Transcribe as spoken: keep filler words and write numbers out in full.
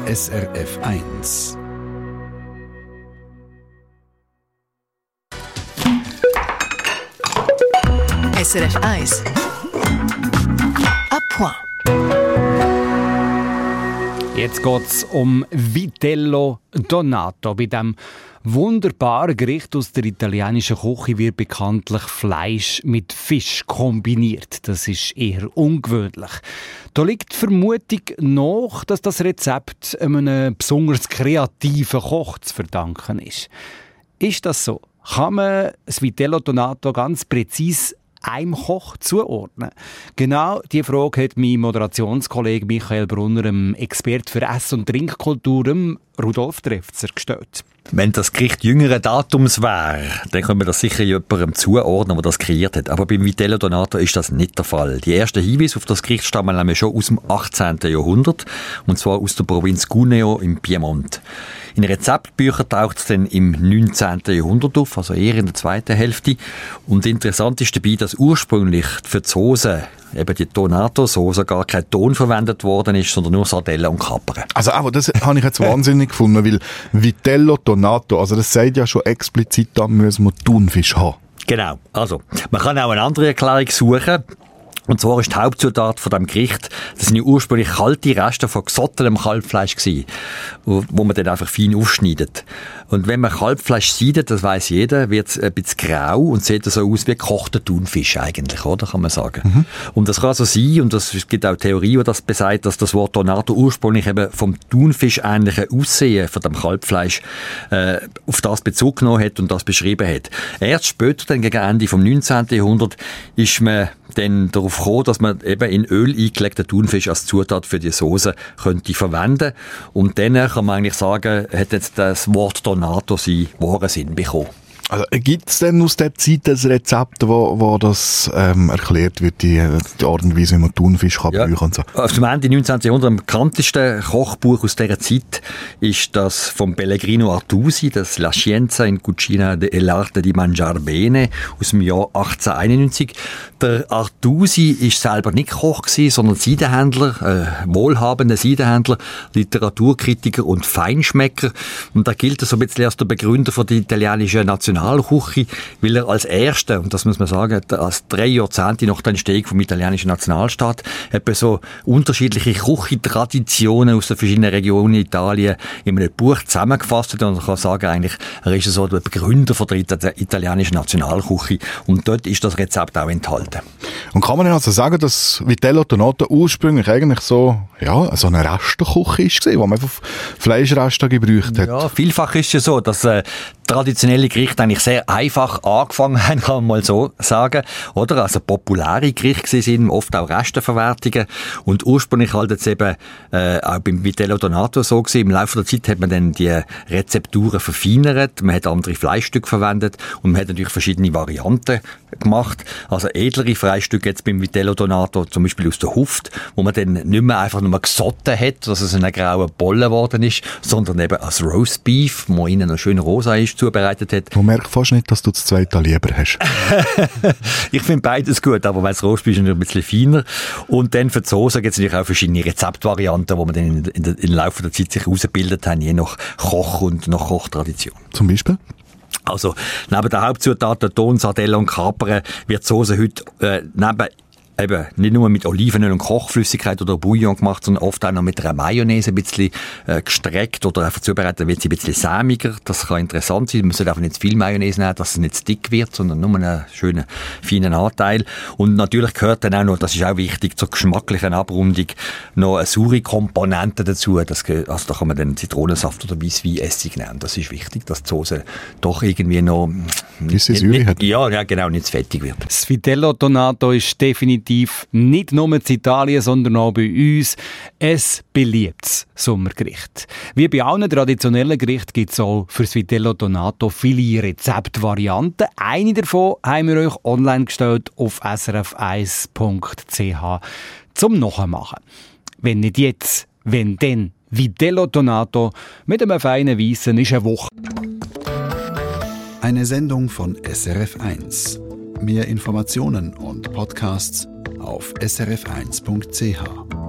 S R F eins. S R F eins. À point. Jetzt geht es um Vitello Donato. Bei diesem wunderbaren Gericht aus der italienischen Küche wird bekanntlich Fleisch mit Fisch kombiniert. Das ist eher ungewöhnlich. Da liegt die Vermutung nach, dass das Rezept einem besonders kreativen Koch zu verdanken ist. Ist das so? Kann man das Vitello Donato ganz präzise einem Koch zuordnen? Genau diese Frage hat mein Moderationskollege Michael Brunner, dem Experte für Ess- und Trinkkultur, Rudolf Trefzer, gestellt. Wenn das Gericht jüngeren Datums wäre, dann können wir das sicher jemandem zuordnen, der das kreiert hat. Aber beim Vitello Donato ist das nicht der Fall. Die ersten Hinweise auf das Gericht stammen nämlich schon aus dem achtzehnten Jahrhundert, und zwar aus der Provinz Cuneo im Piemont. In Rezeptbüchern taucht es dann im neunzehnten Jahrhundert auf, also eher in der zweiten Hälfte. Und interessant ist dabei, dass ursprünglich für die Soße, eben die Donato-Soße, gar kein Ton verwendet worden ist, sondern nur Sardellen und Kapern. Also aber das habe ich jetzt wahnsinnig gefunden, weil Vitello Donato, also das sagt ja schon explizit, da müssen wir Thunfisch haben. Genau, also man kann auch eine andere Erklärung suchen. Und zwar ist die Hauptzutat von diesem Gericht, das sind ja ursprünglich kalte Reste von gesottetem Kalbfleisch gewesen, wo man dann einfach fein aufschneidet. Und wenn man Kalbfleisch seidet, das weiss jeder, wird es ein bisschen grau und sieht so aus wie gekochter Thunfisch eigentlich, oder? Kann man sagen. Mhm. Und das kann so sein, und das, es gibt auch Theorie, die das besagt, dass das Wort Donato ursprünglich eben vom Thunfisch-ähnlichen Aussehen von dem Kalbfleisch äh, auf das Bezug genommen hat und das beschrieben hat. Erst später, dann gegen Ende vom neunzehnten Jahrhundert, ist man dann darauf gekommen, dass man eben in Öl eingelegten Thunfisch als Zutat für die Soße könnte verwenden. Und dann kann man eigentlich sagen, hat jetzt das Wort Donato seinen wahren Sinn bekommen. Also gibt es denn aus der Zeit ein Rezept, wo, wo das ähm, erklärt wird, die, die Art und Weise, wie man Thunfisch kann ja. brauchen und so? Auf dem Ende neunzehnten Jahrhundert, am bekanntesten Kochbuch aus dieser Zeit ist das von Pellegrino Artusi, das La Scienza in Cucina dell'arte di mangiar bene aus dem Jahr achtzehnhunderteinundneunzig. Der Artusi ist selber nicht Koch gewesen, sondern Seidenhändler, äh, wohlhabender Seidenhändler, Literaturkritiker und Feinschmecker. Und da gilt er so ein bisschen als der Begründer von der italienischen Nationalküche, weil er als Erster, und das muss man sagen, als drei Jahrzehnte nach der Entstehung vom italienischen Nationalstaat, etwa so unterschiedliche Küchentraditionen aus den verschiedenen Regionen Italien in einem Buch zusammengefasst hat. Und man kann sagen, eigentlich, er ist so der Begründer von der italienischen Nationalküche. Und dort ist das Rezept auch enthalten. Und kann man denn also sagen, dass Vitello Donato ursprünglich eigentlich so, ja, so eine Resteküche war, wo man einfach Fleischreste gebraucht hat? Ja, vielfach ist es so, dass äh, traditionelle Gerichte eigentlich sehr einfach angefangen haben, kann man mal so sagen, oder? Also populäre Gerichte sind oft auch Resteverwertungen, und ursprünglich halt jetzt eben äh, auch beim Vitello Donato so gewesen. Im Laufe der Zeit hat man dann die Rezepturen verfeinert, man hat andere Fleischstücke verwendet und man hat natürlich verschiedene Varianten gemacht. Also edlere Fleischstücke jetzt beim Vitello Donato, zum Beispiel aus der Huft, wo man dann nicht mehr einfach nur gesotten hat, dass es in einer grauen Bolle geworden ist, sondern eben als Roastbeef, wo innen noch schön rosa ist, zubereitet hat. Man merkt fast nicht, dass du das zweite lieber hast. Ich finde beides gut, aber weil das Roastbeef ist natürlich ein bisschen feiner. Und dann für die Soße gibt es natürlich auch verschiedene Rezeptvarianten, die man dann in, in, in, im Laufe der Zeit sich herausgebildet haben, je nach Koch und nach Kochtradition. Zum Beispiel? Also, neben der Hauptzutat Ton, Sardellen und Kapern wird die Soße heute äh, neben eben nicht nur mit Olivenöl und Kochflüssigkeit oder Bouillon gemacht, sondern oft auch noch mit einer Mayonnaise ein bisschen äh, gestreckt oder einfach zubereitet, dann wird sie ein bisschen sämiger. Das kann interessant sein. Man sollte einfach nicht zu viel Mayonnaise nehmen, dass es nicht zu dick wird, sondern nur einen schönen, feinen Anteil. Und natürlich gehört dann auch noch, das ist auch wichtig, zur geschmacklichen Abrundung noch eine saure Komponente dazu. Das, also da kann man dann Zitronensaft oder Weissweinessig nehmen. Das ist wichtig, dass die Soße doch irgendwie noch Gewisse Säure hat. Ja, ja, genau, nicht zu fettig wird. Das Vitello Donato ist definitiv nicht nur in Italien, sondern auch bei uns ein beliebtes Sommergericht. Wie bei allen traditionellen Gerichten gibt es auch für das Vitello Donato viele Rezeptvarianten. Eine davon haben wir euch online gestellt auf s r f eins punkt c h zum Nachmachen. Wenn nicht jetzt, wenn dann Vitello Donato mit einem feinen Weissen ist eine Woche. Eine Sendung von S R F eins. Mehr Informationen und Podcasts auf s r f eins punkt c h.